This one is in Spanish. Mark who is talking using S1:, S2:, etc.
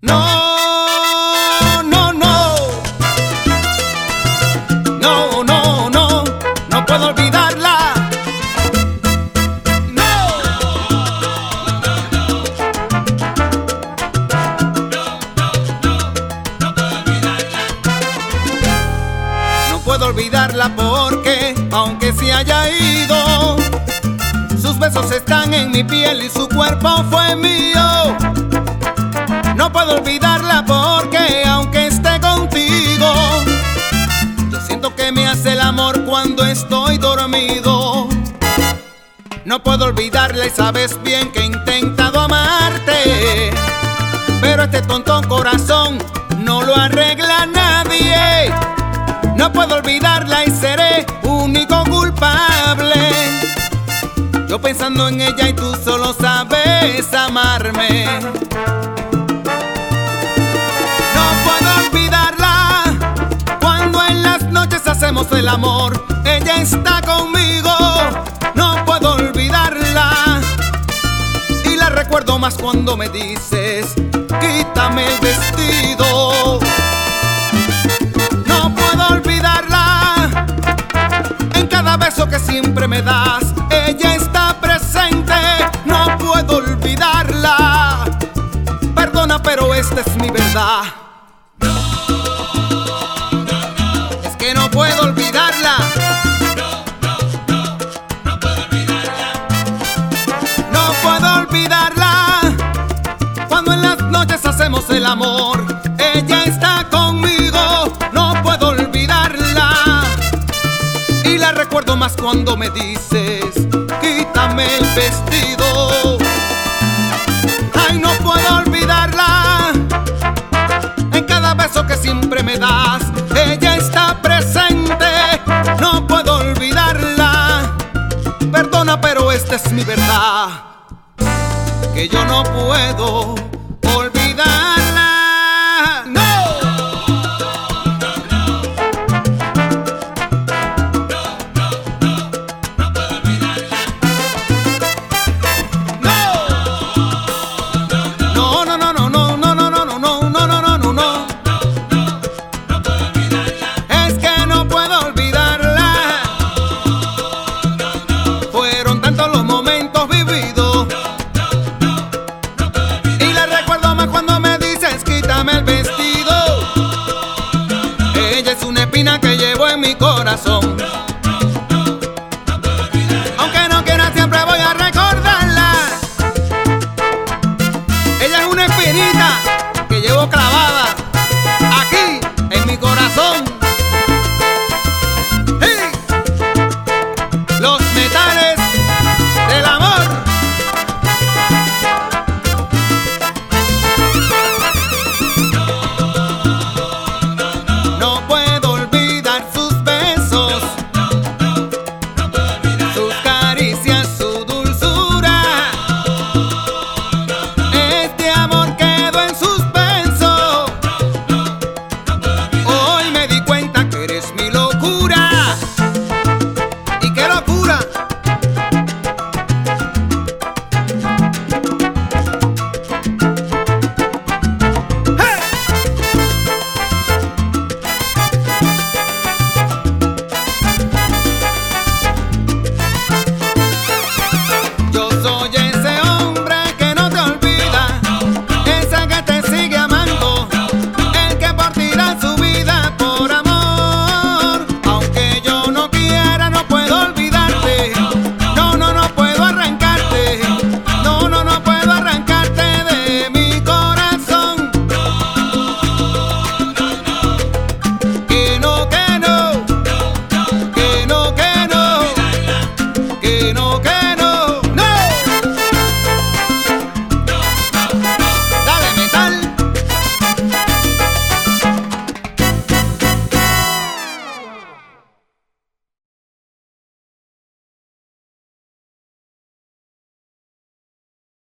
S1: No, no, no. No, no, no. No puedo olvidarla. No. No puedo olvidarla porque, aunque se haya ido, sus besos están en mi piel y su cuerpo fue mío. No puedo olvidarla porque, aunque esté contigo, yo siento que me hace el amor cuando estoy dormido. No puedo olvidarla y sabes bien que he intentado amarte, pero este tonto corazón no lo arregla nadie. No puedo olvidarla y seré único culpable. Yo pensando en ella y tú solo sabes amarme. Hacemos el amor, ella está conmigo. No puedo olvidarla y la recuerdo más cuando me dices: quítame el vestido. No puedo olvidarla en cada beso que siempre me das, ella está presente. No puedo olvidarla. Perdona, pero esta es mi verdad. No puedo olvidarla. No puedo olvidarla. No puedo olvidarla. Cuando en las noches hacemos el amor, ella está conmigo. No puedo olvidarla y la recuerdo más cuando me dices: quítame el vestido. Ay, no puedo olvidarla. En cada beso que siempre me das, ella está presente. No puedo olvidarla. Perdona, pero esta es mi verdad, que yo no puedo olvidarla. ¡No! El vestido, ella es una espina que llevo en mi corazón.